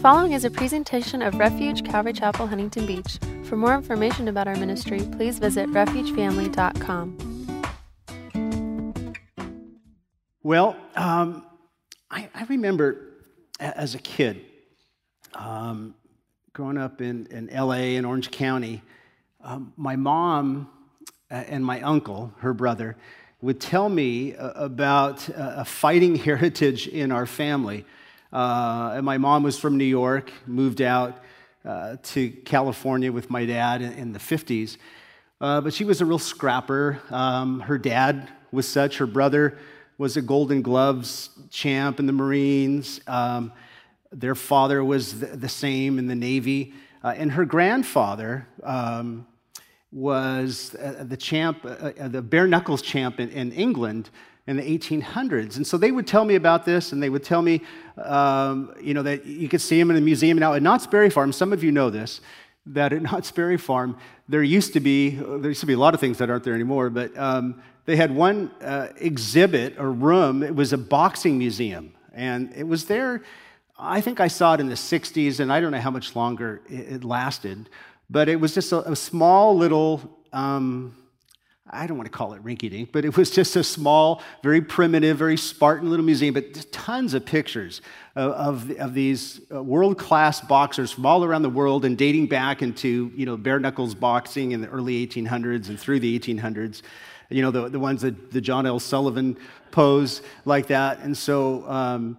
following is a presentation of Refuge Calvary Chapel, Huntington Beach. For more information about our ministry, please visit refugefamily.com. Well, I remember as a kid, growing up in L.A. and Orange County, my mom and my uncle, her brother, would tell me about a fighting heritage in our family. And my mom was from New York, moved out to California with my dad in the 50s. But she was a real scrapper. Her dad was such. Her brother was a Golden Gloves champ in the Marines. Their father was the same in the Navy. And her grandfather was the champ, the bare knuckles champ in England in the 1800s. And so they would tell me about this, and they would tell me, that you could see him in the museum. Now, at Knott's Berry Farm, some of you know this, that at Knott's Berry Farm, there used to be a lot of things that aren't there anymore, but they had one exhibit or room. It was a boxing museum, and it was there. I think I saw it in the 60s, and I don't know how much longer it lasted, but it was just a small little, I don't want to call it rinky-dink, but it was just a small, very primitive, very Spartan little museum, but tons of pictures of these world-class boxers from all around the world and dating back into, bare knuckles boxing in the early 1800s and through the 1800s. The ones that the John L. Sullivan pose like that. And so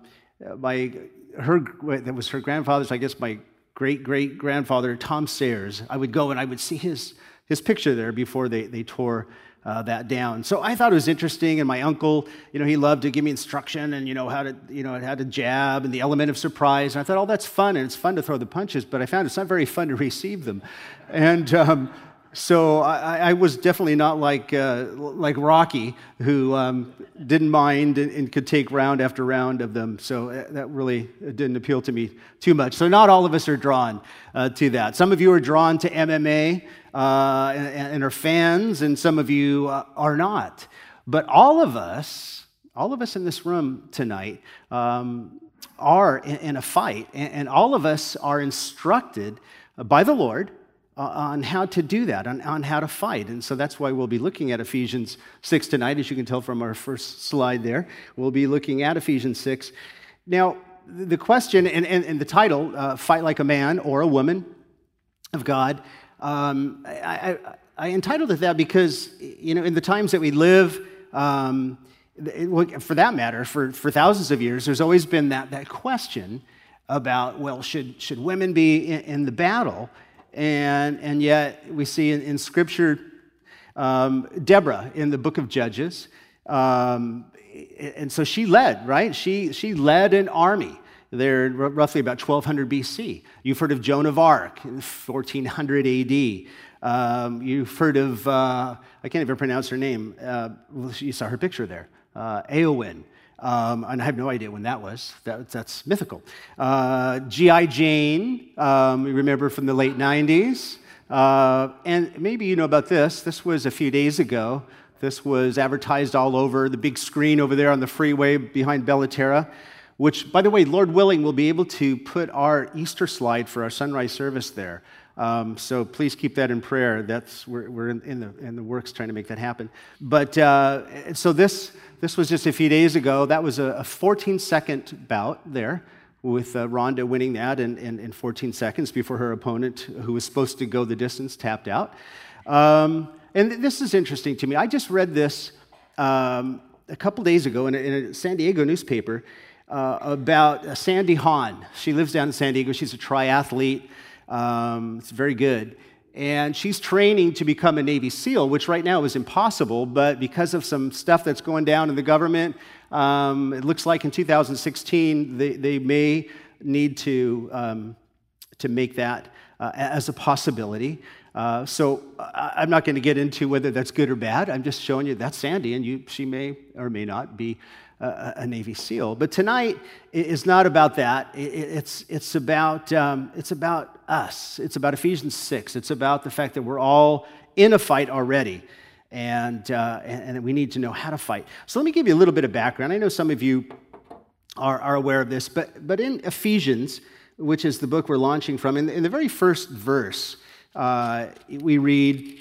that was her grandfather's, I guess my great-great-grandfather, Tom Sayers. I would go and I would see his picture there before they tore that down. So I thought it was interesting, and my uncle, he loved to give me instruction and, how to jab and the element of surprise. And I thought, oh, that's fun, and it's fun to throw the punches, but I found it's not very fun to receive them. And so I was definitely not like Rocky, who didn't mind and could take round after round of them. So that really didn't appeal to me too much. So not all of us are drawn to that. Some of you are drawn to MMA and are fans, and some of you are not. But all of us in this room tonight are in a fight, and all of us are instructed by the Lord on how to do that, on how to fight. And so that's why we'll be looking at Ephesians 6 tonight, as you can tell from our first slide there. We'll be looking at Ephesians 6. Now, the question and the title, Fight Like a Man or a Woman of God, I entitled it that because, in the times that we live, for that matter, for thousands of years, there's always been that question about, well, should women be in the battle? And yet we see in Scripture, Deborah in the book of Judges, and so she led, right? She led an army there roughly about 1200 BC. You've heard of Joan of Arc in 1400 AD. You've heard of, I can't even pronounce her name. You saw her picture there, Eowyn. And I have no idea when that was. That's mythical. G.I. Jane, you remember from the late 90s. And maybe you know about this. This was a few days ago. This was advertised all over the big screen over there on the freeway behind Bellaterra, which, by the way, Lord willing, we'll be able to put our Easter slide for our sunrise service there. So please keep that in prayer. We're in the works trying to make that happen. But so this was just a few days ago. That was a 14-second bout there with Ronda winning that in 14 seconds before her opponent, who was supposed to go the distance, tapped out. And this is interesting to me. I just read this a couple days ago in a San Diego newspaper about Sandy Hahn. She lives down in San Diego. She's a triathlete. It's very good. And she's training to become a Navy SEAL, which right now is impossible, but because of some stuff that's going down in the government, it looks like in 2016 they may need to make that as a possibility. So I'm not going to get into whether that's good or bad. I'm just showing you that's Sandy, and she may or may not be a Navy SEAL. But tonight is not about that. It's about us. It's about Ephesians 6. It's about the fact that we're all in a fight already, and we need to know how to fight. So let me give you a little bit of background. I know some of you are aware of this, but in Ephesians, which is the book we're launching from, in the very first verse, we read,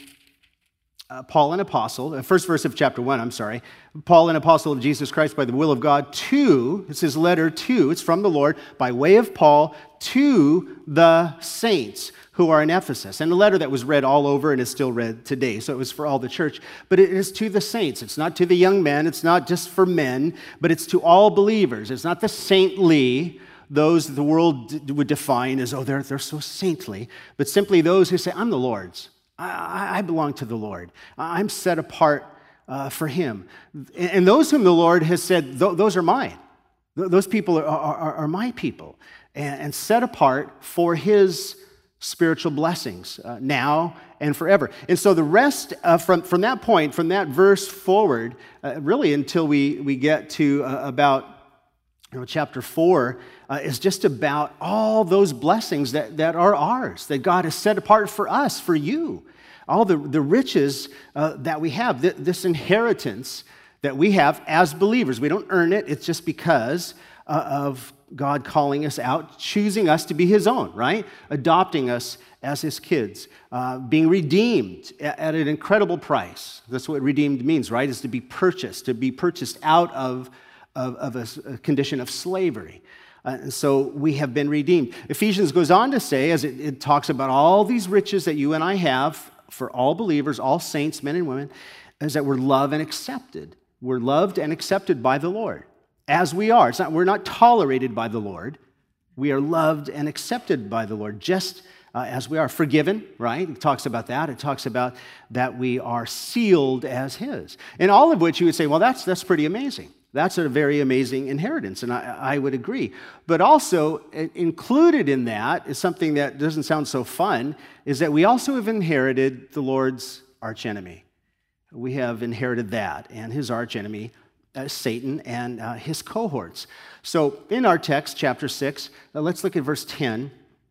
Paul, an apostle, the first verse of chapter 1, Paul, an apostle of Jesus Christ by the will of God, it's his letter to, it's from the Lord, by way of Paul, to the saints who are in Ephesus. And a letter that was read all over and is still read today, so it was for all the church. But it is to the saints. It's not to the young men, it's not just for men, but it's to all believers. It's not the saintly, those the world would define as, they're so saintly, but simply those who say, I'm the Lord's. I belong to the Lord. I'm set apart for him. And those whom the Lord has said, those are mine. Those people are my people. And set apart for his spiritual blessings now and forever. And so the rest, from that point, from that verse forward, really until we get to about chapter 4, is just about all those blessings that are ours, that God has set apart for us, for you. All the riches that we have, this inheritance that we have as believers. We don't earn it. It's just because of God calling us out, choosing us to be his own, right? Adopting us as his kids, being redeemed at an incredible price. That's what redeemed means, right? Is to be purchased out of a condition of slavery. And so we have been redeemed. Ephesians goes on to say, as it talks about all these riches that you and I have for all believers, all saints, men and women, is that we're loved and accepted. We're loved and accepted by the Lord, as we are. We're not tolerated by the Lord. We are loved and accepted by the Lord, just as we are. Forgiven, right? It talks about that. It talks about that we are sealed as his. And all of which you would say, well, that's pretty amazing. That's a very amazing inheritance, and I would agree. But also, included in that is something that doesn't sound so fun, is that we also have inherited the Lord's archenemy. We have inherited that, and his archenemy, Satan, and his cohorts. So in our text, chapter 6, let's look at verse 10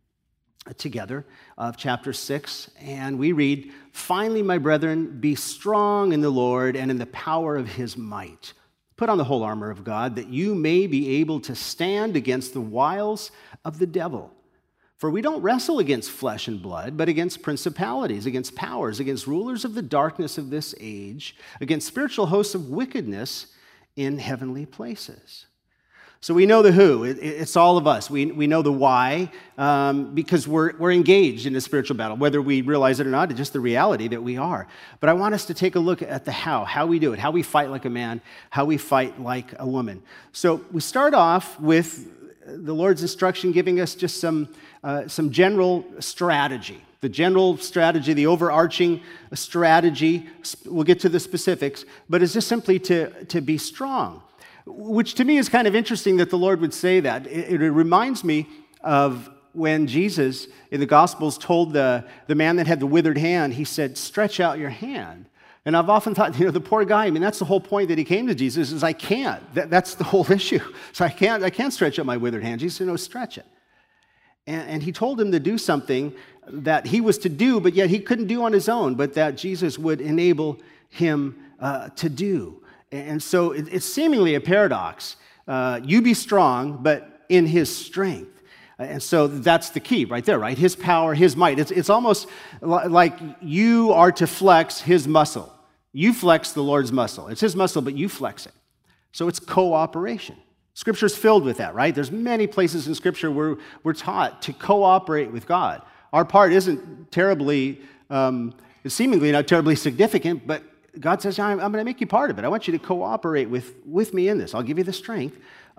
together of chapter 6, and we read, "Finally, my brethren, be strong in the Lord and in the power of his might. Put on the whole armor of God, that you may be able to stand against the wiles of the devil. For we don't wrestle against flesh and blood, but against principalities, against powers, against rulers of the darkness of this age, against spiritual hosts of wickedness in heavenly places." So we know the who. It's all of us. We know the why because we're engaged in a spiritual battle, whether we realize it or not. It's just the reality that we are. But I want us to take a look at the how we do it, how we fight like a man, how we fight like a woman. So we start off with the Lord's instruction giving us just some general strategy. The general strategy, the overarching strategy, we'll get to the specifics, but it's just simply to be strong. Which to me is kind of interesting that the Lord would say that. It reminds me of when Jesus in the Gospels told the man that had the withered hand, he said, "Stretch out your hand." And I've often thought, the poor guy, that's the whole point that he came to Jesus, is I can't. That's the whole issue. So I can't stretch out my withered hand. Jesus said, "No, stretch it." And he told him to do something that he was to do, but yet he couldn't do on his own, but that Jesus would enable him to do. And so it's seemingly a paradox. You be strong, but in his strength. And so that's the key right there, right? His power, his might. It's almost like you are to flex his muscle. You flex the Lord's muscle. It's his muscle, but you flex it. So it's cooperation. Scripture's filled with that, right? There's many places in Scripture where we're taught to cooperate with God. Our part isn't terribly, seemingly not terribly significant, but God says, I'm going to make you part of it. I want you to cooperate with me in this. I'll give you the strength,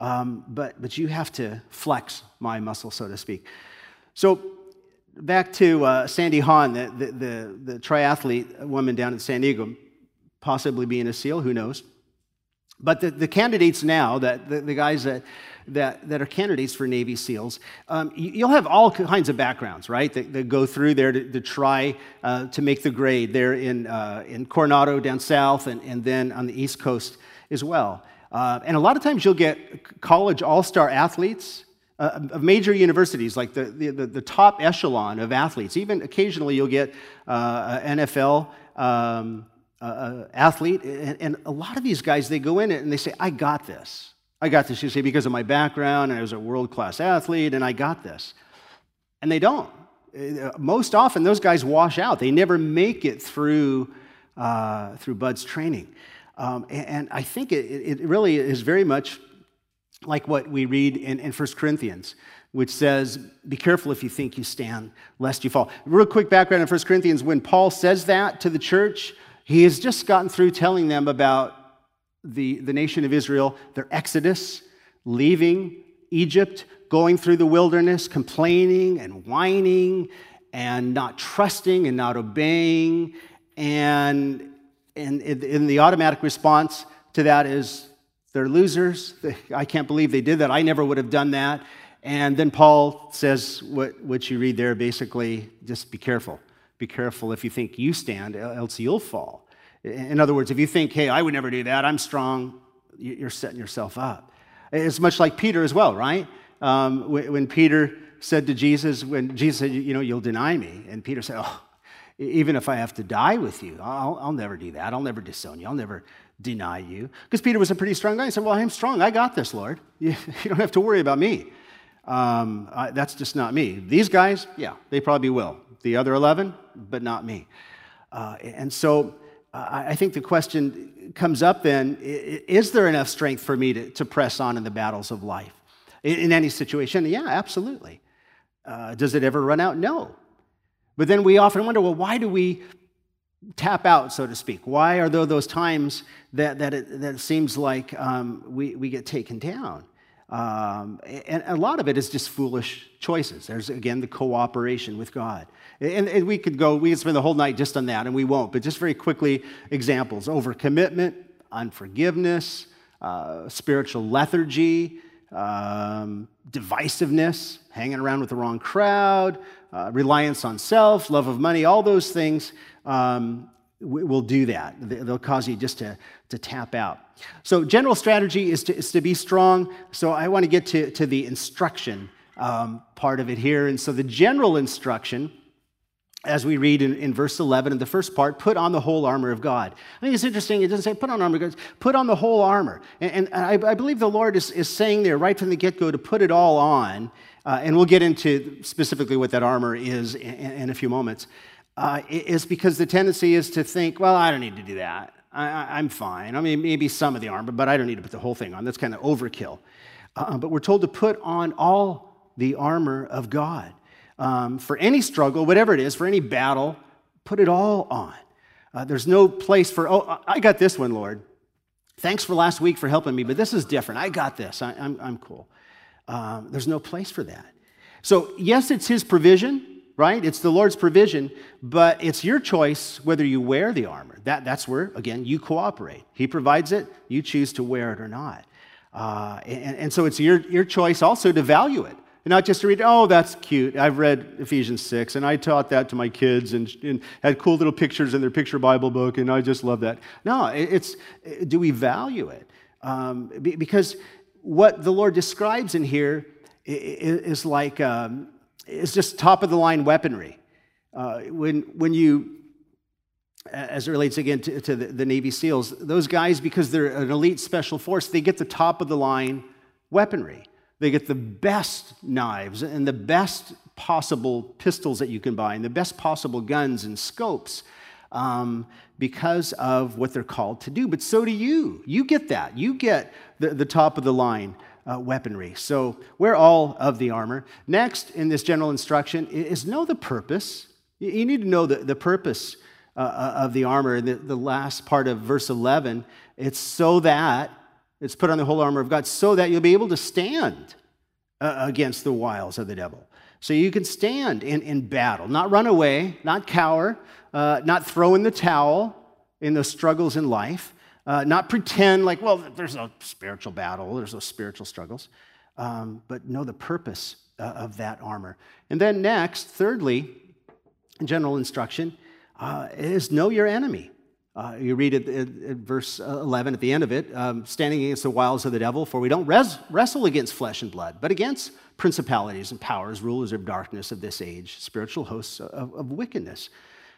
but you have to flex my muscle, so to speak. So back to Sandy Hahn, the triathlete woman down in San Diego, possibly being a SEAL, who knows. But the candidates now, the guys that are candidates for Navy SEALs, you'll have all kinds of backgrounds, right? That go through there to try to make the grade there in Coronado down south and then on the East Coast as well. And a lot of times you'll get college all-star athletes of major universities, like the top echelon of athletes. Even occasionally you'll get an NFL athlete, and a lot of these guys, they go in and they say, I got this. I got this, you see, because of my background, and I was a world-class athlete, and I got this. And they don't. Most often, those guys wash out. They never make it through Bud's training. And I think it really is very much like what we read in 1 Corinthians, which says, be careful if you think you stand, lest you fall. Real quick background in 1 Corinthians, when Paul says that to the church, he has just gotten through telling them about the nation of Israel, their exodus, leaving Egypt, going through the wilderness, complaining and whining and not trusting and not obeying. And in the automatic response to that is, they're losers. I can't believe they did that. I never would have done that. And then Paul says what you read there, basically, just be careful. Be careful if you think you stand, else you'll fall. In other words, if you think, hey, I would never do that, I'm strong, you're setting yourself up. It's much like Peter as well, right? When Peter said to Jesus, when Jesus said, you'll deny me, and Peter said, oh, even if I have to die with you, I'll never do that. I'll never disown you. I'll never deny you. Because Peter was a pretty strong guy. He said, well, I'm strong. I got this, Lord. You don't have to worry about me. That's just not me. These guys, yeah, they probably will. The other 11, but not me. And so I think the question comes up then, is there enough strength for me to press on in the battles of life? In any situation? Yeah, absolutely. Does it ever run out? No. But then we often wonder, well, why do we tap out, so to speak? Why are there those times that it seems like we get taken down? And a lot of it is just foolish choices. There's, again, the cooperation with God. And we could spend the whole night just on that, and we won't. But just very quickly, examples. Overcommitment, unforgiveness, spiritual lethargy, divisiveness, hanging around with the wrong crowd, reliance on self, love of money, all those things will do that. They'll cause you just to tap out. So general strategy is to be strong. So I want to get to the instruction part of it here. And so the general instruction, as we read in verse 11, in the first part, put on the whole armor of God. I think it's interesting. It doesn't say put on armor, it goes, put on the whole armor. And I believe the Lord is saying there right from the get-go to put it all on. And we'll get into specifically what that armor is in a few moments. Is because the tendency is to think, well, I don't need to do that. I'm fine. I mean, maybe some of the armor, but I don't need to put the whole thing on. That's kind of overkill. But we're told to put on all the armor of God. For any struggle, whatever it is, for any battle, put it all on. There's no place for, oh, I got this one, Lord. Thanks for last week for helping me, but this is different. I got this. I'm cool. There's no place for that. So, yes, it's His provision, right? It's the Lord's provision, but it's your choice whether you wear the armor. That's where, again, you cooperate. He provides it. You choose to wear it or not. And so it's your choice also to value it. And not just to read, oh, that's cute. I've read Ephesians 6, and I taught that to my kids and had cool little pictures in their picture Bible book, and I just love that. No, it's do we value it? Because what the Lord describes in here is like, it's just top-of-the-line weaponry. When you, as it relates again to the Navy SEALs, those guys, because they're an elite special force, they get the top-of-the-line weaponry. They get the best knives and the best possible pistols that you can buy and the best possible guns and scopes because of what they're called to do. But so do you. You get that. You get the top-of-the-line weaponry. So wear all of the armor. Next, in this general instruction, is know the purpose. You need to know the purpose of the armor. The last part of verse 11, it's so that, it's put on the whole armor of God, so that you'll be able to stand against the wiles of the devil. So you can stand in battle, not run away, not cower, not throw in the towel in those struggles in life, not pretend like, well, there's no spiritual battle, there's no spiritual struggles, but know the purpose of that armor. And then next, thirdly, general instruction, is know your enemy. You read it at verse 11 at the end of it, standing against the wiles of the devil, for we don't wrestle against flesh and blood, but against principalities and powers, rulers of darkness of this age, spiritual hosts of wickedness.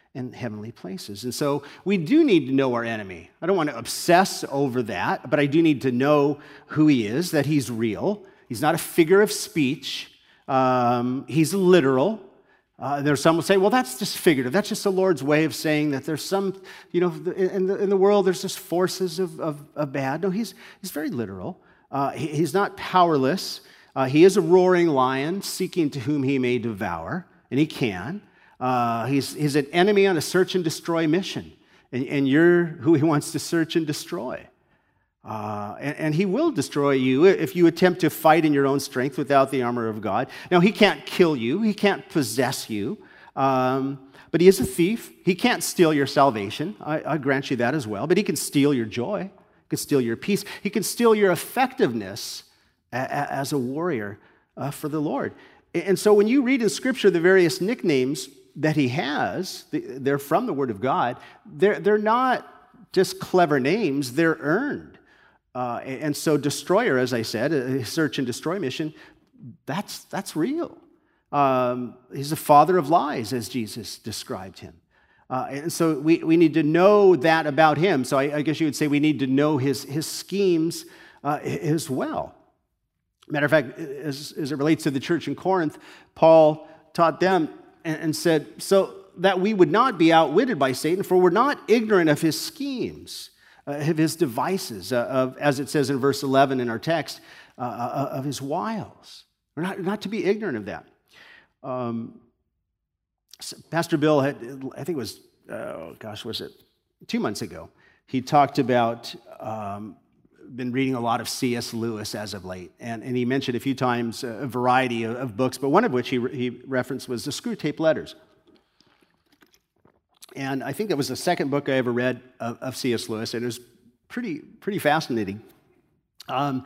in heavenly places. And so we do need to know our enemy. I don't want to obsess over that, but I do need to know who he is, that he's real. He's not a figure of speech. He's literal. There's some will say, well, that's just figurative. That's just the Lord's way of saying that there's some, in the world, there's just forces of bad. No, he's very literal. He's not powerless. He is a roaring lion seeking to whom he may devour, and he can. He's an enemy on a search and destroy mission, and you're who he wants to search and destroy. And he will destroy you if you attempt to fight in your own strength without the armor of God. Now, he can't kill you. He can't possess you. But he is a thief. He can't steal your salvation. I grant you that as well. But he can steal your joy. He can steal your peace. He can steal your effectiveness as a warrior for the Lord. And so when you read in Scripture the various nicknames that he has, they're from the Word of God. They're not just clever names. They're earned. And so destroyer, as I said, a search and destroy mission, that's real. He's the father of lies, as Jesus described him. And so we need to know that about him. So I guess you would say we need to know his schemes as well. Matter of fact, as it relates to the church in Corinth, Paul taught them and said, so that we would not be outwitted by Satan, for we're not ignorant of his schemes, of his devices, as it says in verse 11 in our text, of his wiles. We're not to be ignorant of that. Pastor Bill had, I think it was, was it 2 months ago? He talked about, been reading a lot of C.S. Lewis as of late, and he mentioned a few times a variety of books, but one of which he referenced was the Screwtape Letters. And I think that was the second book I ever read of C.S. Lewis, and it was pretty fascinating. The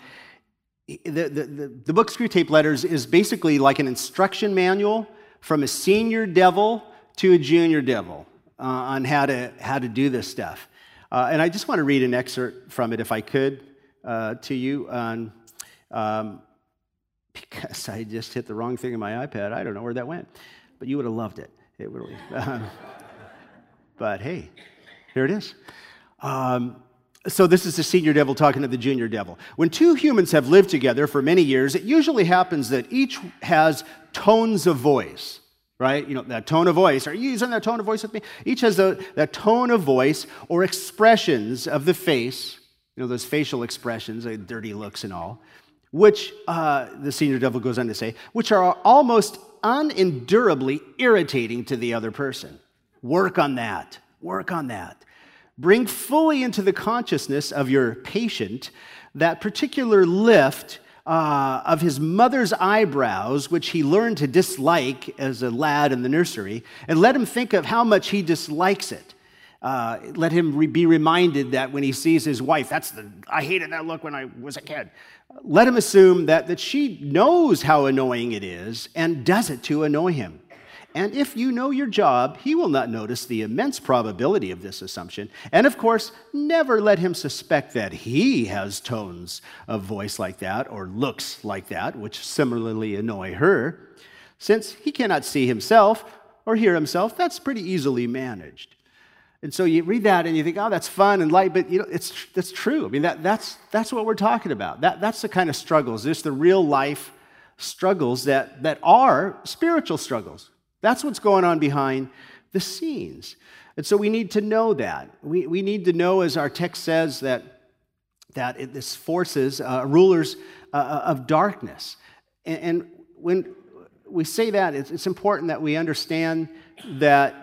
book Screwtape Letters is basically like an instruction manual from a senior devil to a junior devil on how to do this stuff. And I just want to read an excerpt from it, if I could, to you, because I just hit the wrong thing in my iPad. I don't know where that went, but you would have loved it. It really. But hey, here it is. So this is the senior devil talking to the junior devil. When two humans have lived together for many years, it usually happens that each has tones of voice, right? You know, that tone of voice. Are you using that tone of voice with me? Each has that tone of voice or expressions of the face, those facial expressions, like dirty looks and all, which, the senior devil goes on to say, which are almost unendurably irritating to the other person. Work on that. Work on that. Bring fully into the consciousness of your patient that particular lift of his mother's eyebrows, which he learned to dislike as a lad in the nursery, and let him think of how much he dislikes it. Let him be reminded that when he sees his wife, I hated that look when I was a kid. Let him assume that she knows how annoying it is and does it to annoy him. And if you know your job, he will not notice the immense probability of this assumption. And of course, never let him suspect that he has tones of voice like that or looks like that, which similarly annoy her. Since he cannot see himself or hear himself, that's pretty easily managed. And so you read that and you think, oh, that's fun and light, but that's true. I mean, that's what we're talking about. That's the kind of struggles, just the real life struggles that are spiritual struggles. That's what's going on behind the scenes. And so we need to know that. We need to know, as our text says, that this forces rulers of darkness. And when we say that, it's important that we understand that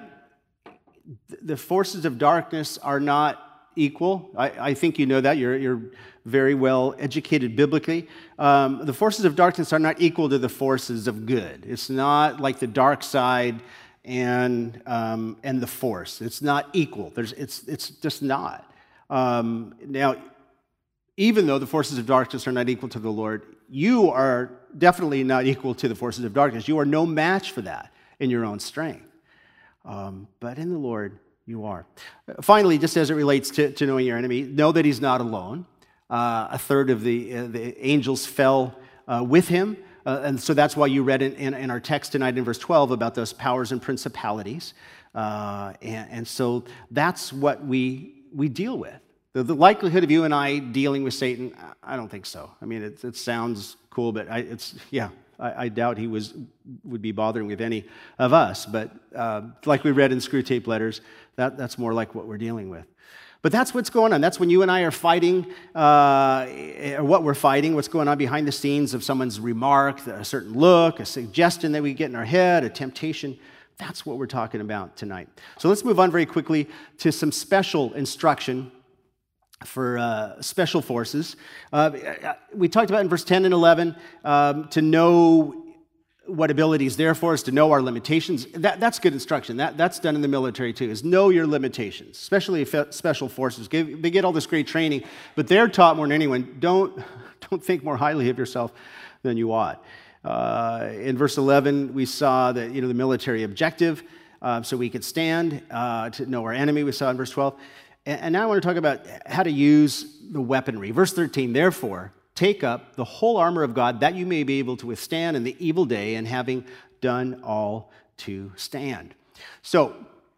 the forces of darkness are not equal. I think you know that. You're very well educated biblically. The forces of darkness are not equal to the forces of good. It's not like the dark side and the force. It's not equal. It's just not. Now, even though the forces of darkness are not equal to the Lord, you are definitely not equal to the forces of darkness. You are no match for that in your own strength. But in the Lord, you are. Finally, just as it relates to knowing your enemy, know that he's not alone. A third of the angels fell with him. And so that's why you read in our text tonight in verse 12 about those powers and principalities. And so that's what we deal with. The likelihood of you and I dealing with Satan, I don't think so. I mean, it sounds cool, but I doubt he would be bothering with any of us. But like we read in Screwtape Letters, that's more like what we're dealing with. But that's what's going on. That's when you and I are fighting, or what we're fighting, what's going on behind the scenes of someone's remark, a certain look, a suggestion that we get in our head, a temptation. That's what we're talking about tonight. So let's move on very quickly to some special instruction for special forces. We talked about in verse 10 and 11 to know what abilities there for us, to know our limitations. That's good instruction. That's done in the military too, is know your limitations, especially special forces. They get all this great training, but they're taught more than anyone, don't think more highly of yourself than you ought. In verse 11, we saw that the military objective, so we could stand to know our enemy, we saw in verse 12. And now I want to talk about how to use the weaponry. Verse 13, therefore, take up the whole armor of God that you may be able to withstand in the evil day, and having done all to stand. So,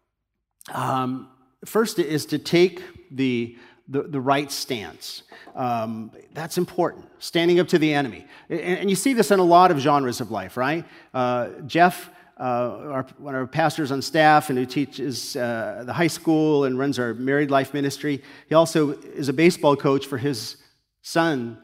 first is to take the right stance. That's important. Standing up to the enemy. And you see this in a lot of genres of life, right? Jeff, one of our pastors on staff and who teaches the high school and runs our married life ministry, he also is a baseball coach for his son's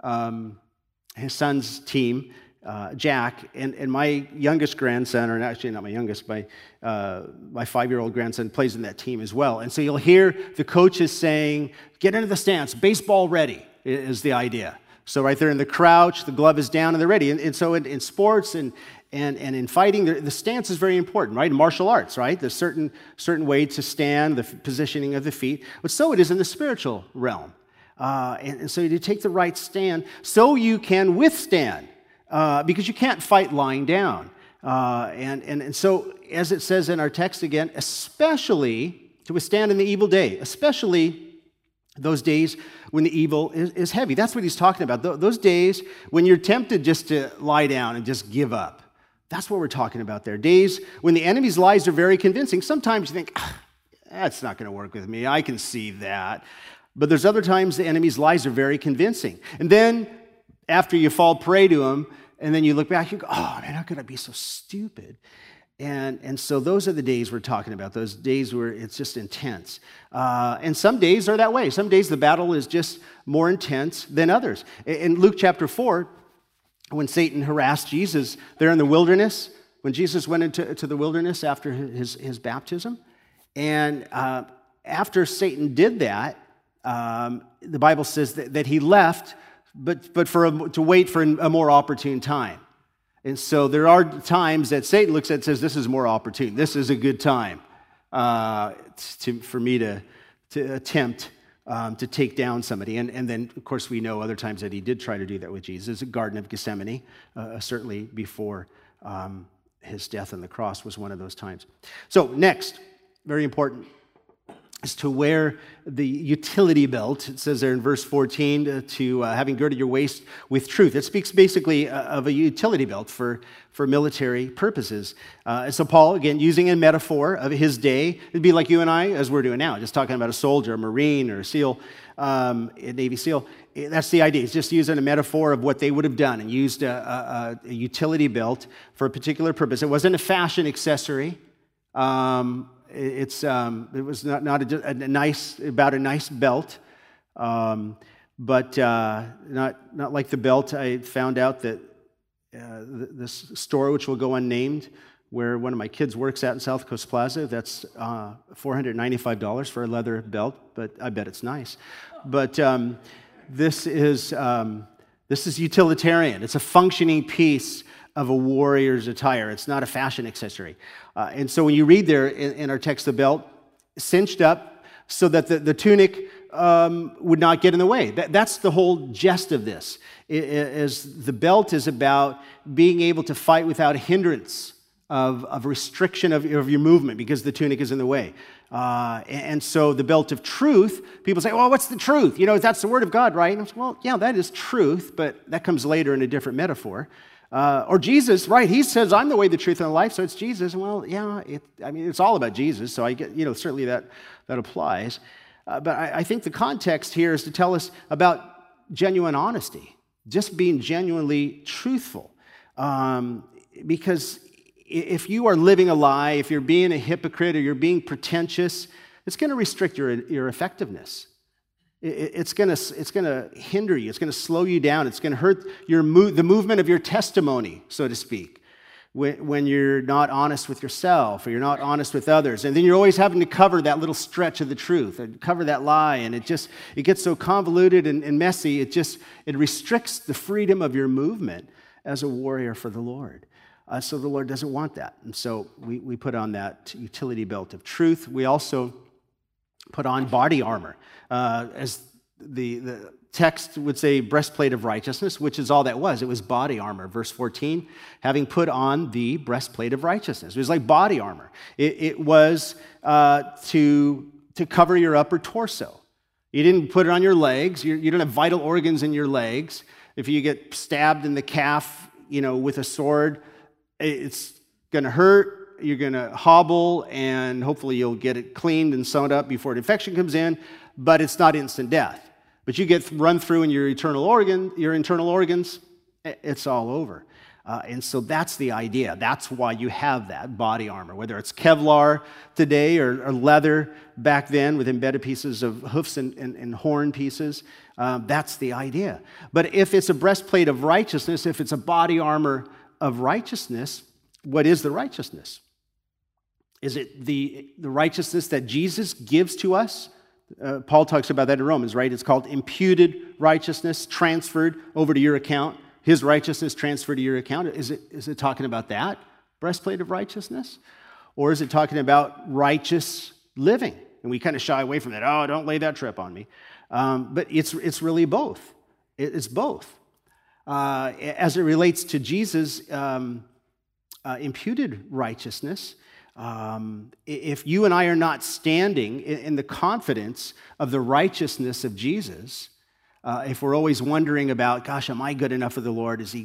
team, Jack, and my youngest grandson, or actually not my youngest, my 5-year-old grandson plays in that team as well. And so you'll hear the coaches saying, get into the stance, baseball ready is the idea. So right there in the crouch, the glove is down and they're ready. And so in sports and in fighting, the stance is very important, right? In martial arts, right? There's certain way to stand, the positioning of the feet. But so it is in the spiritual realm. And so you take the right stand so you can withstand, because you can't fight lying down. And so, as it says in our text again, especially to withstand in the evil day, especially those days when the evil is heavy. That's what he's talking about. Those days when you're tempted just to lie down and just give up. That's what we're talking about there. Days when the enemy's lies are very convincing. Sometimes you think, that's not going to work with me. I can see that. But there's other times the enemy's lies are very convincing. And then after you fall prey to them, and then you look back, you go, oh, man, how could I be so stupid? And so those are the days we're talking about, those days where it's just intense. And some days are that way. Some days the battle is just more intense than others. In Luke chapter 4, when Satan harassed Jesus there in the wilderness, when Jesus went into the wilderness after his baptism, and after Satan did that, the Bible says that he left, but to wait for a more opportune time. And so there are times that Satan looks at and says, this is more opportune. This is a good time for me to attempt to take down somebody. And then, of course, we know other times that he did try to do that with Jesus. The Garden of Gethsemane, certainly before his death on the cross was one of those times. So next, very important, is to wear the utility belt. It says there in verse 14, to having girded your waist with truth. It speaks basically of a utility belt for military purposes. And so Paul, again, using a metaphor of his day, it'd be like you and I, as we're doing now, just talking about a soldier, a Marine, or a SEAL, a Navy SEAL. That's the idea. It's just using a metaphor of what they would have done and used a utility belt for a particular purpose. It wasn't a fashion accessory. It was not a nice belt, but not like the belt. I found out that this store, which will go unnamed, where one of my kids works at in South Coast Plaza, that's $495 for a leather belt, but I bet it's nice. But this is utilitarian. It's a functioning piece of a warrior's attire. It's not a fashion accessory. And so when you read there in our text, the belt cinched up so that the tunic would not get in the way. That's the whole gist of this. The belt is about being able to fight without a hindrance of restriction of your movement because the tunic is in the way. And so the belt of truth, people say, well, what's the truth? That's the word of God, right? And I say, well, yeah, that is truth, but that comes later in a different metaphor. Or Jesus, right? He says, I'm the way, the truth, and the life, so it's Jesus. Well, yeah, it's all about Jesus, so I get, certainly that applies. But I think the context here is to tell us about genuine honesty, just being genuinely truthful. Because if you are living a lie, if you're being a hypocrite or you're being pretentious, it's going to restrict your effectiveness. It's going to hinder you. It's going to slow you down. It's going to hurt the movement of your testimony, so to speak, when you're not honest with yourself or you're not honest with others. And then you're always having to cover that little stretch of the truth and cover that lie. And it gets so convoluted and messy, it restricts the freedom of your movement as a warrior for the Lord. So the Lord doesn't want that. And so we put on that utility belt of truth. We also put on body armor. As the text would say, breastplate of righteousness, which is all that was. It was body armor. Verse 14, having put on the breastplate of righteousness. It was like body armor. It was to cover your upper torso. You didn't put it on your legs. You don't have vital organs in your legs. If you get stabbed in the calf, with a sword, it's going to hurt. You're going to hobble, and hopefully you'll get it cleaned and sewn up before an infection comes in, but it's not instant death. But you get run through in your internal organs, it's all over. And so that's the idea. That's why you have that body armor, whether it's Kevlar today or leather back then with embedded pieces of hoofs and horn pieces. That's the idea. But if it's a breastplate of righteousness, if it's a body armor of righteousness, what is the righteousness? Is it the righteousness that Jesus gives to us? Paul talks about that in Romans, right? It's called imputed righteousness, transferred over to your account. His righteousness transferred to your account. Is it talking about that breastplate of righteousness? Or is it talking about righteous living? And we kind of shy away from that. Oh, don't lay that trip on me. But it's really both. It's both. As it relates to Jesus' imputed righteousness, if you and I are not standing in the confidence of the righteousness of Jesus, if we're always wondering about, gosh, am I good enough for the Lord? Is he,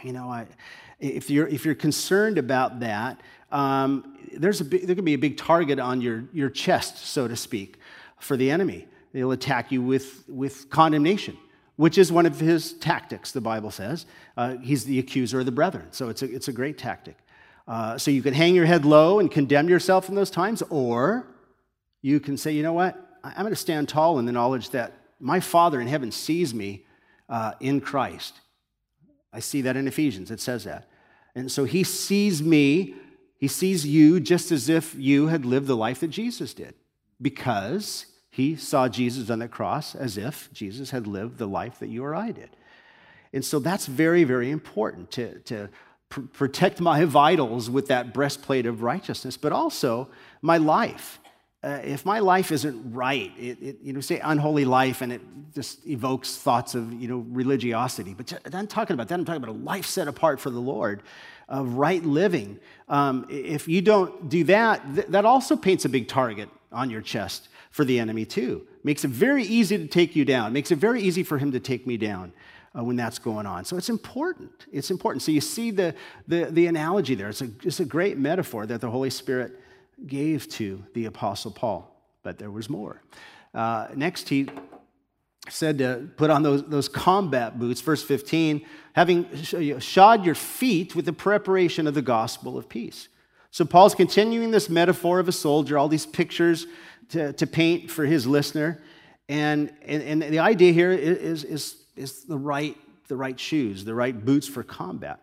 if you're concerned about that, there could be a big target on your chest, so to speak, for the enemy. They'll attack you with condemnation, which is one of his tactics, the Bible says. He's the accuser of the brethren, so it's a great tactic. So you can hang your head low and condemn yourself in those times, or you can say, you know what? I'm going to stand tall in the knowledge that my Father in heaven sees me in Christ. I see that in Ephesians. It says that. And so he sees me, he sees you just as if you had lived the life that Jesus did, because he saw Jesus on the cross as if Jesus had lived the life that you or I did. And so that's very, very important to protect my vitals with that breastplate of righteousness, but also my life. If my life isn't right, say unholy life, and it just evokes thoughts of, religiosity. But I'm talking about that. I'm talking about a life set apart for the Lord, of right living. If you don't do that, that also paints a big target on your chest for the enemy too. Makes it very easy to take you down. Makes it very easy for him to take me down when that's going on. So it's important. It's important. So you see the analogy there. It's a great metaphor that the Holy Spirit gave to the Apostle Paul, but there was more. Next, he said to put on those combat boots, verse 15, having shod your feet with the preparation of the gospel of peace. So Paul's continuing this metaphor of a soldier, all these pictures to paint for his listener, and the idea here is the right shoes, the right boots for combat.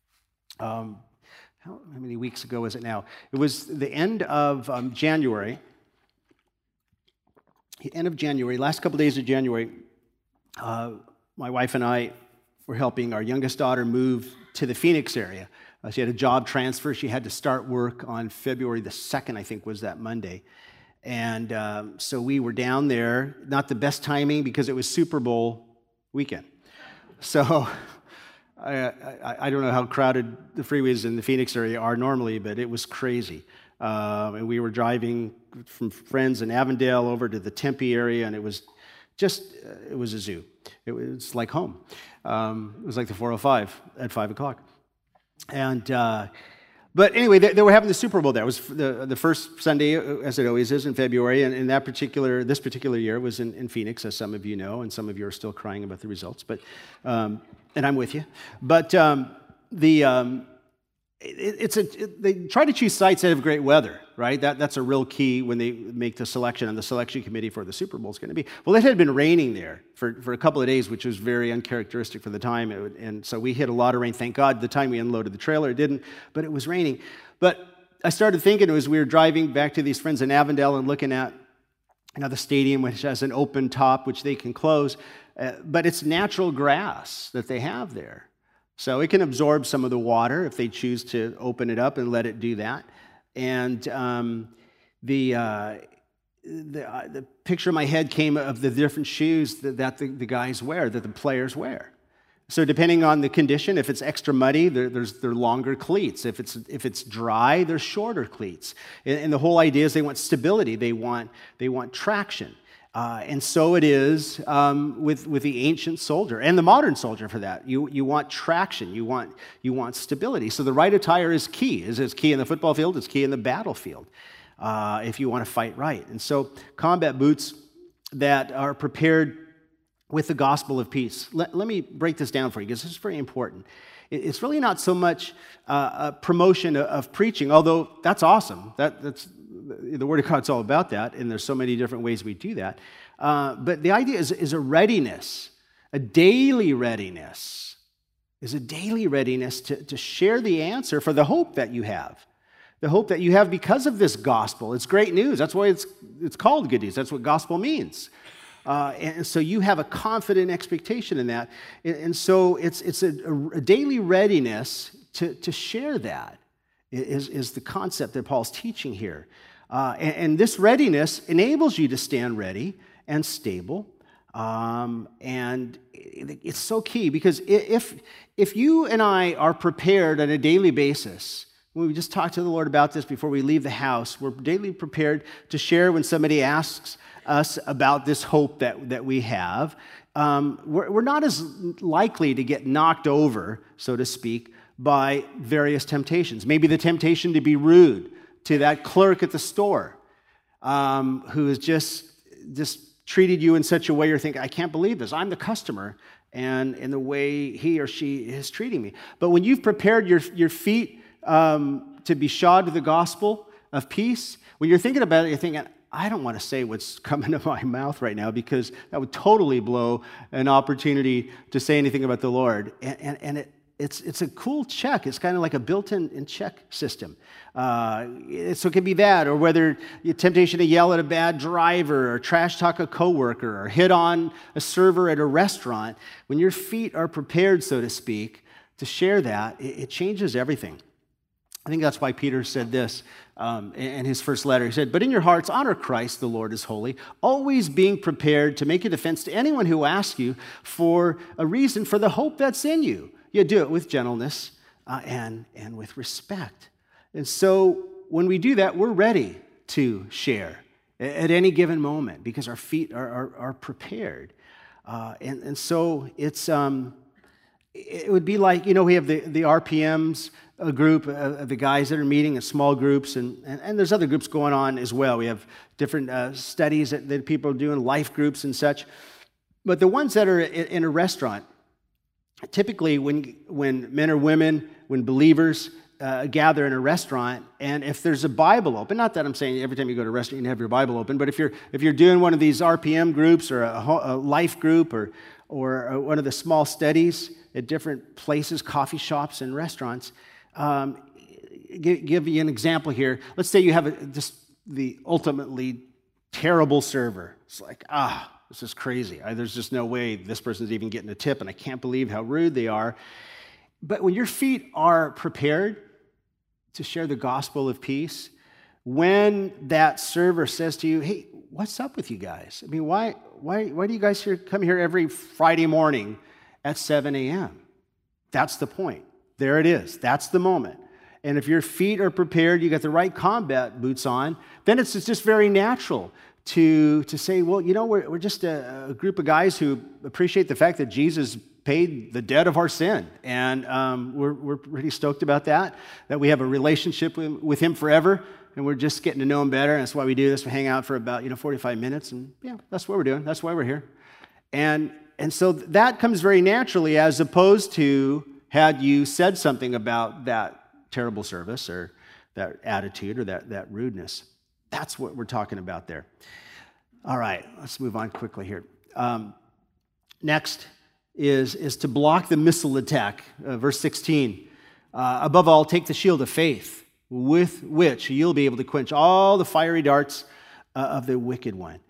How many weeks ago was it now? It was the end of January. The end of January, last couple days of January, my wife and I were helping our youngest daughter move to the Phoenix area. She had a job transfer. She had to start work on February the 2nd, I think was that Monday. And so we were down there, not the best timing because it was Super Bowl weekend. So I don't know how crowded the freeways in the Phoenix area are normally, but it was crazy. And we were driving from friends in Avondale over to the Tempe area, and it was a zoo. It was like home. It was like the 405 at 5 o'clock. And but anyway, they were having the Super Bowl there. It was the first Sunday, as it always is, in February. And in this particular year was in Phoenix, as some of you know, and some of you are still crying about the results. But and I'm with you. But they try to choose sites that have great weather, right? That's a real key when they make the selection, and the selection committee for the Super Bowl is going to be. Well, it had been raining there for a couple of days, which was very uncharacteristic for the time, and so we hit a lot of rain. Thank God the time we unloaded the trailer, it didn't, but it was raining. But I started thinking as we were driving back to these friends in Avondale and looking at the stadium, which has an open top, which they can close, but it's natural grass that they have there. So it can absorb some of the water if they choose to open it up and let it do that. And the picture in my head came of the different shoes that the guys wear, that the players wear. So depending on the condition, if it's extra muddy, they're longer cleats. If it's dry, they're shorter cleats. And the whole idea is they want stability. They want traction. And so it is with the ancient soldier and the modern soldier for that. You want traction. You want stability. So the right attire is key. It's key in the football field. It's key in the battlefield if you want to fight right. And so combat boots that are prepared with the gospel of peace. Let me break this down for you because this is very important. It's really not so much a promotion of preaching, although that's awesome. That's the Word of God's all about that, and there's so many different ways we do that. But the idea is a readiness, a daily readiness, to share the answer for the hope that you have. The hope that you have because of this gospel. It's great news. That's why it's called good news. That's what gospel means. And so you have a confident expectation in that. And so it's a daily readiness to share that is the concept that Paul's teaching here. And this readiness enables you to stand ready and stable. And it's so key because if you and I are prepared on a daily basis, we just talked to the Lord about this before we leave the house, we're daily prepared to share when somebody asks us about this hope that we have. We're not as likely to get knocked over, so to speak, by various temptations. Maybe the temptation to be rude to that clerk at the store who has just treated you in such a way you're thinking, I can't believe this. I'm the customer, and in the way he or she is treating me. But when you've prepared your feet to be shod with the gospel of peace, when you're thinking about it, you're thinking, I don't want to say what's coming to my mouth right now because that would totally blow an opportunity to say anything about the Lord. And it's a cool check. It's kind of like a built-in check system. So it can be that, or whether you're temptation to yell at a bad driver, or trash talk a coworker, or hit on a server at a restaurant. When your feet are prepared, so to speak, to share that, it changes everything. I think that's why Peter said this in his first letter. He said, but in your hearts, honor Christ, the Lord is holy, always being prepared to make a defense to anyone who asks you for a reason for the hope that's in you. You do it with gentleness and with respect. And so when we do that, we're ready to share at any given moment because our feet are prepared. And so it would be like, we have the RPMs, a group of the guys that are meeting in small groups, and there's other groups going on as well. We have different studies that people are doing, life groups and such. But the ones that are in a restaurant, typically when men or women, when believers gather in a restaurant, and if there's a Bible open, not that I'm saying every time you go to a restaurant you have your Bible open, but if you're doing one of these RPM groups or a life group or one of the small studies at different places, coffee shops and restaurants, give you an example here. Let's say you have just the ultimately terrible server. It's like, this is crazy. There's just no way this person's even getting a tip, and I can't believe how rude they are. But when your feet are prepared to share the gospel of peace, when that server says to you, hey, what's up with you guys? I mean, why do you guys come here every Friday morning at 7 a.m.? That's the point. There it is. That's the moment. And if your feet are prepared, you got the right combat boots on, then it's just very natural to say, well, we're just a group of guys who appreciate the fact that Jesus paid the debt of our sin. And we're pretty stoked about that we have a relationship with him forever, and we're just getting to know him better. And that's why we do this. We hang out for about 45 minutes, and that's what we're doing. That's why we're here. And so that comes very naturally, as opposed to had you said something about that terrible service or that attitude or that rudeness. That's what we're talking about there. All right, let's move on quickly here. Next is to block the missile attack. Verse 16, above all, take the shield of faith, with which you'll be able to quench all the fiery darts of the wicked one.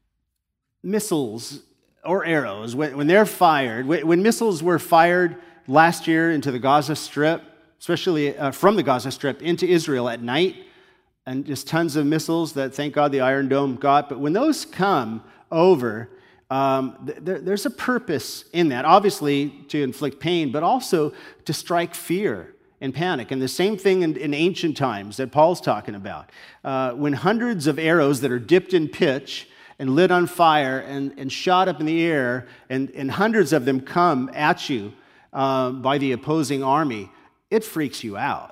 Missiles or arrows, when they're fired, when missiles were fired last year into the Gaza Strip, especially from the Gaza Strip into Israel at night, and just tons of missiles that, thank God, the Iron Dome got. But when those come over, there's a purpose in that, obviously to inflict pain, but also to strike fear and panic. And the same thing in ancient times that Paul's talking about. When hundreds of arrows that are dipped in pitch and lit on fire and shot up in the air, and hundreds of them come at you by the opposing army, it freaks you out.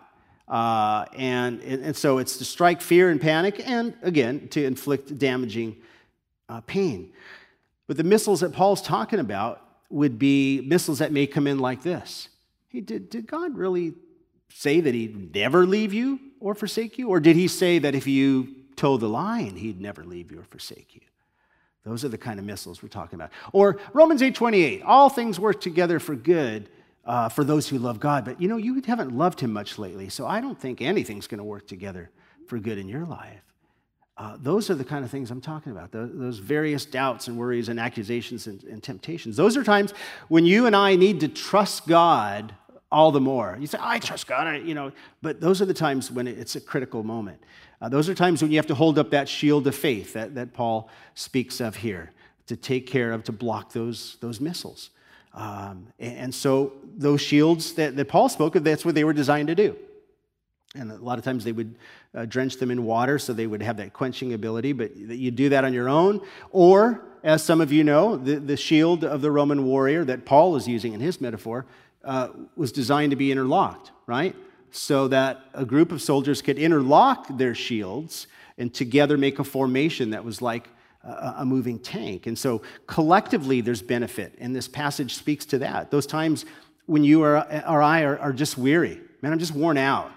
And so it's to strike fear and panic, and again, to inflict damaging pain. But the missiles that Paul's talking about would be missiles that may come in like this. Hey, did God really say that he'd never leave you or forsake you? Or did he say that if you toe the line, he'd never leave you or forsake you? Those are the kind of missiles we're talking about. Or Romans 8:28, all things work together for good for those who love God. But you haven't loved him much lately, so I don't think anything's going to work together for good in your life. Those are the kind of things I'm talking about, those various doubts and worries and accusations and temptations. Those are times when you and I need to trust God all the more. You say, I trust God, but those are the times when it's a critical moment. Those are times when you have to hold up that shield of faith that Paul speaks of here, to take care of, to block those missiles. And so those shields that Paul spoke of, that's what they were designed to do. And a lot of times they would drench them in water so they would have that quenching ability, but you do that on your own. Or, as some of you know, the shield of the Roman warrior that Paul is using in his metaphor was designed to be interlocked, right? So that a group of soldiers could interlock their shields and together make a formation that was like a moving tank. And so collectively there's benefit, and this passage speaks to that. Those times when you or I are just weary. Man, I'm just worn out.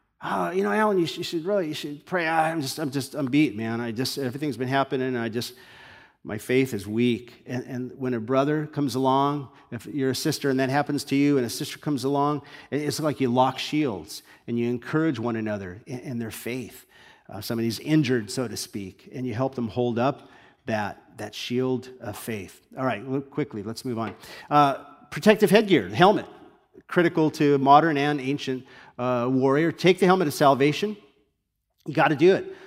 Alan, you should pray. I'm beat, man. Everything's been happening, and my faith is weak. And when a brother comes along, if you're a sister and that happens to you, and a sister comes along, it's like you lock shields and you encourage one another in their faith. Somebody's injured, so to speak, and you help them hold up that shield of faith. All right, quickly, let's move on. Protective headgear, the helmet, critical to modern and ancient warrior. Take the helmet of salvation. You got to do it.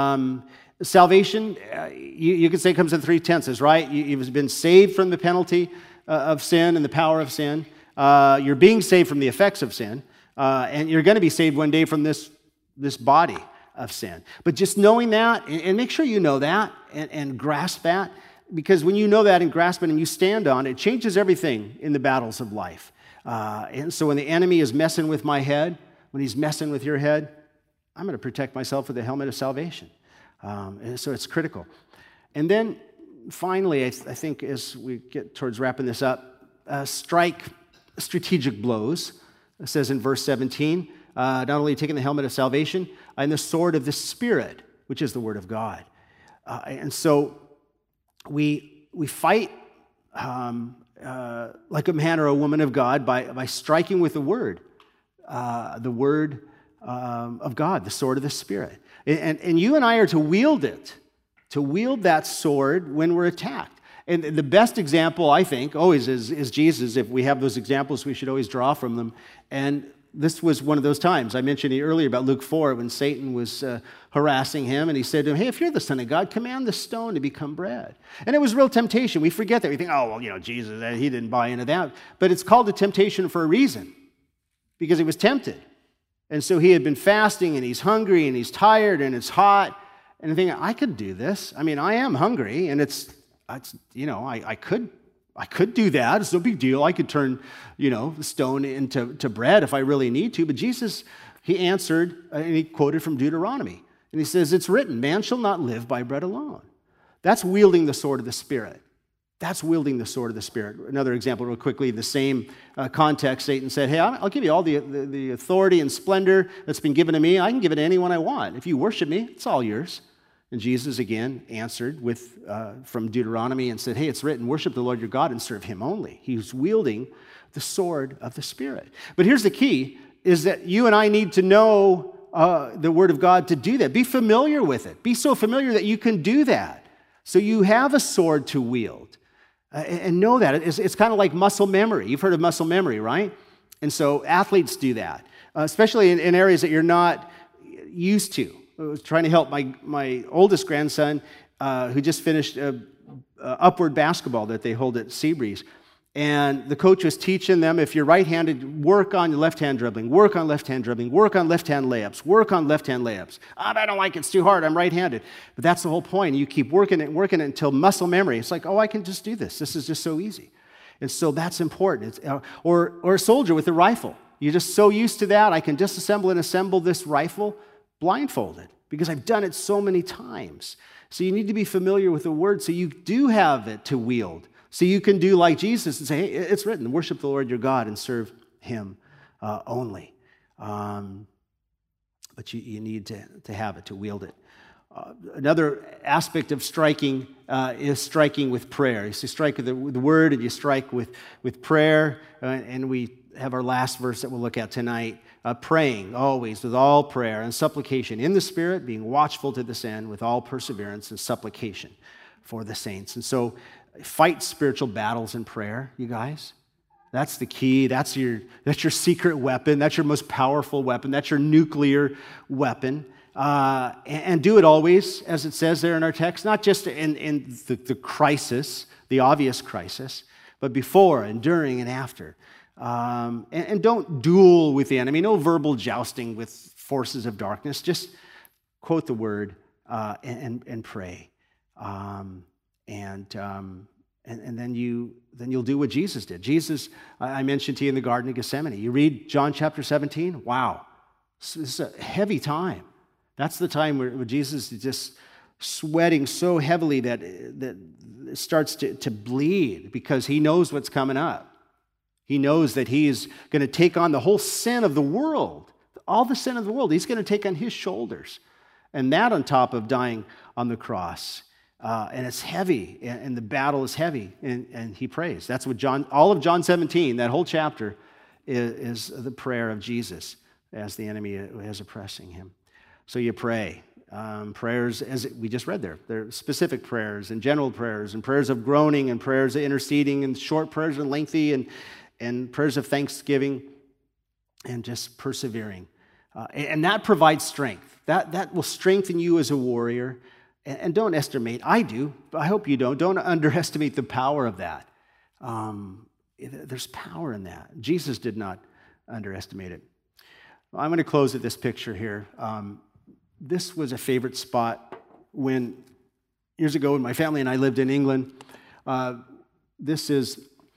Salvation, you could say, comes in 3 tenses, right? You've been saved from the penalty of sin and the power of sin. You're being saved from the effects of sin. And you're going to be saved one day from this body of sin. But just knowing that, and make sure you know that and grasp that, because when you know that and grasp it and you stand on it, it changes everything in the battles of life. And so when the enemy is messing with my head, when he's messing with your head, I'm going to protect myself with the helmet of salvation. And so it's critical. And then finally, I think as we get towards wrapping this up, strike strategic blows. It says in verse 17, not only taking the helmet of salvation and the sword of the Spirit, which is the word of God. And so we fight like a man or a woman of God by striking with the word of God, the sword of the Spirit. And you and I are to wield it, to wield that sword when we're attacked. And the best example, I think, always is Jesus. If we have those examples, we should always draw from them. And this was one of those times. I mentioned earlier about Luke 4 when Satan was harassing him, and he said to him, hey, if you're the Son of God, command the stone to become bread. And it was real temptation. We forget that. We think, Jesus, he didn't buy into that. But it's called a temptation for a reason, because he was tempted. And so he had been fasting, and he's hungry, and he's tired, and it's hot. And thinking, I could do this. I mean, I am hungry, and I I could do that. It's no big deal. I could turn, the stone into bread if I really need to. But Jesus, he answered, and he quoted from Deuteronomy. And he says, it's written, man shall not live by bread alone. That's wielding the sword of the Spirit. That's wielding the sword of the Spirit. Another example, real quickly, the same context, Satan said, hey, I'll give you all the authority and splendor that's been given to me. I can give it to anyone I want. If you worship me, it's all yours. And Jesus again answered from Deuteronomy and said, hey, it's written, worship the Lord your God and serve him only. He's wielding the sword of the Spirit. But here's the key, is that you and I need to know the Word of God to do that. Be familiar with it. Be so familiar that you can do that. So you have a sword to wield. And know that. It's kind of like muscle memory. You've heard of muscle memory, right? And so athletes do that, especially in areas that you're not used to. I was trying to help my oldest grandson, who just finished upward basketball that they hold at Seabreeze. And the coach was teaching them, if you're right-handed, work on left-hand dribbling, work on left-hand dribbling, work on left-hand layups, work on left-hand layups. I don't like it, it's too hard, I'm right-handed. But that's the whole point. You keep working it until muscle memory. It's like, I can just do this. This is just so easy. And so that's important. Or a soldier with a rifle. You're just so used to that, I can disassemble and assemble this rifle blindfolded because I've done it so many times. So you need to be familiar with the Word so you do have it to wield. So you can do like Jesus and say, hey, it's written, worship the Lord your God and serve him only. But you need to have it, to wield it. Another aspect of striking is striking with prayer. You strike with the Word and you strike with prayer. And we have our last verse that we'll look at tonight. Praying always with all prayer and supplication in the Spirit, being watchful to this end with all perseverance and supplication for the saints. And so fight spiritual battles in prayer, you guys. That's the key. That's your secret weapon. That's your most powerful weapon. That's your nuclear weapon. And do it always, as it says there in our text, not just in the crisis, the obvious crisis, but before and during and after. And don't duel with the enemy. No verbal jousting with forces of darkness. Just quote the Word and pray. And then you'll do what Jesus did. Jesus, I mentioned to you in the Garden of Gethsemane. You read John chapter 17. Wow, this is a heavy time. That's the time where Jesus is just sweating so heavily that it starts to bleed because he knows what's coming up. He knows that he is going to take on the whole sin of the world, all the sin of the world. He's going to take on his shoulders, and that on top of dying on the cross. And it's heavy, and the battle is heavy, and he prays. That's what all of John 17, that whole chapter, is the prayer of Jesus as the enemy is oppressing him. So you pray. Prayers, as we just read there, there are specific prayers and general prayers and prayers of groaning and prayers of interceding and short prayers and lengthy and prayers of thanksgiving and just persevering. And that provides strength. That will strengthen you as a warrior. And don't estimate, I do, but I hope you don't underestimate the power of that. There's power in that. Jesus did not underestimate it. I'm going to close with this picture here. This was a favorite spot years ago when my family and I lived in England. This is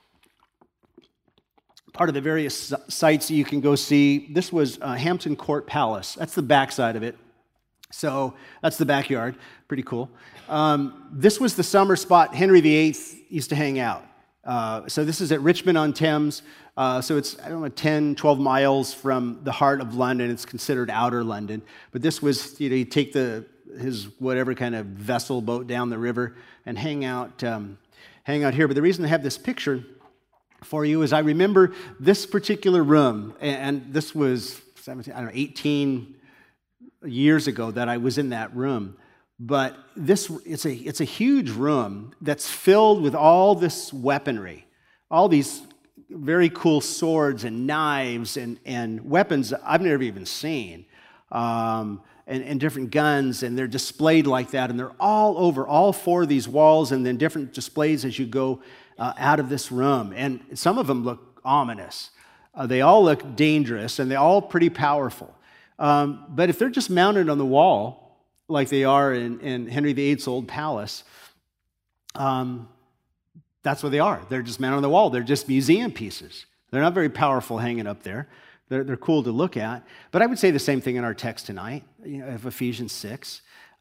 part of the various sites you can go see. This was Hampton Court Palace. That's the backside of it. So that's the backyard. Pretty cool. This was the summer spot Henry VIII used to hang out. So this is at Richmond-on-Thames. So it's, 10, 12 miles from the heart of London. It's considered outer London. But this was, you take his whatever kind of vessel boat down the river and hang out here. But the reason I have this picture for you is I remember this particular room, and this was 18 years ago that I was in that room. But it's a huge room that's filled with all this weaponry, all these very cool swords and knives and weapons I've never even seen, and different guns, and they're displayed like that, and they're all over, all four of these walls, and then different displays as you go out of this room. And some of them look ominous. They all look dangerous, and they're all pretty powerful. But if they're just mounted on the wall, like they are in Henry VIII's old palace, That's what they are. They're just men on the wall. They're just museum pieces. They're not very powerful hanging up there. They're cool to look at. But I would say the same thing in our text tonight, of Ephesians 6.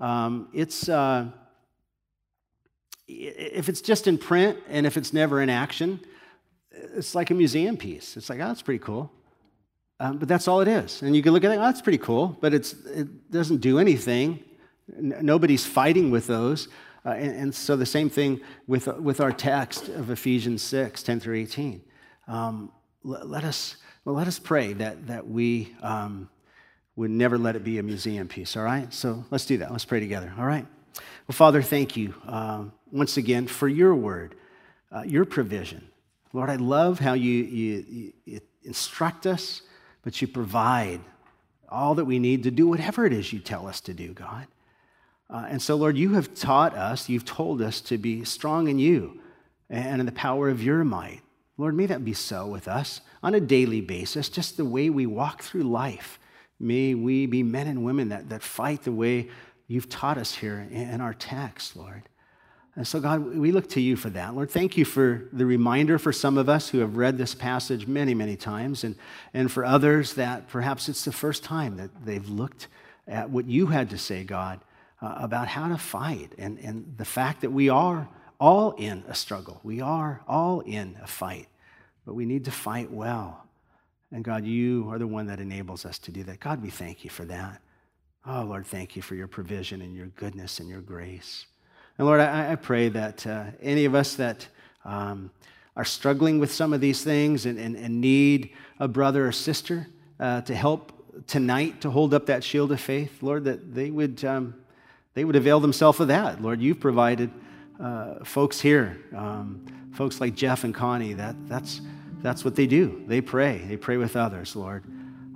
If it's just in print and if it's never in action, it's like a museum piece. It's like, oh, that's pretty cool. But that's all it is. And you can look at it, oh, that's pretty cool, but it doesn't do anything. Nobody's fighting with those. And so the same thing with our text of Ephesians 6, 10 through 18. Let us pray that we would never let it be a museum piece, all right? So let's do that. Let's pray together, all right? Well, Father, thank you once again for your word, your provision. Lord, I love how you instruct us, but you provide all that we need to do whatever it is you tell us to do, God. And so, Lord, you have taught us, you've told us to be strong in you and in the power of your might. Lord, may that be so with us on a daily basis, just the way we walk through life. May we be men and women that fight the way you've taught us here in our text, Lord. And so, God, we look to you for that. Lord, thank you for the reminder for some of us who have read this passage many, many times, and for others that perhaps it's the first time that they've looked at what you had to say, God, about how to fight and the fact that we are all in a struggle. We are all in a fight, but we need to fight well. And God, you are the one that enables us to do that. God, we thank you for that. Oh, Lord, thank you for your provision and your goodness and your grace. And Lord, I pray that any of us that are struggling with some of these things and need a brother or sister to help tonight to hold up that shield of faith, Lord, that they would avail themselves of that. Lord, you've provided folks here, folks like Jeff and Connie, that's what they do. They pray with others, Lord.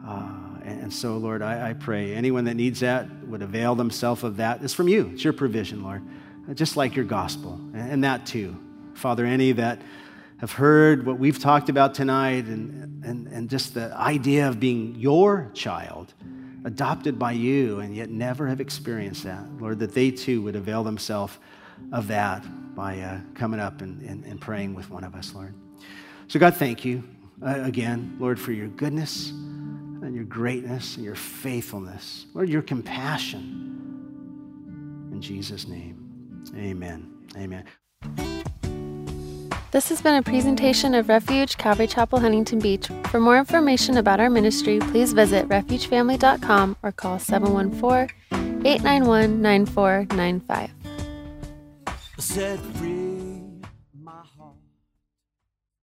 And so, Lord, I pray anyone that needs that would avail themselves of that. It's from you. It's your provision, Lord, just like your gospel. And that too. Father, any that have heard what we've talked about tonight and just the idea of being your child, adopted by you, and yet never have experienced that, Lord, that they too would avail themselves of that by coming up and praying with one of us, Lord. So, God, thank you again, Lord, for your goodness and your greatness and your faithfulness. Lord, your compassion. In Jesus' name, amen. Amen. This has been a presentation of Refuge Calvary Chapel, Huntington Beach. For more information about our ministry, please visit refugefamily.com or call 714-891-9495. Set free.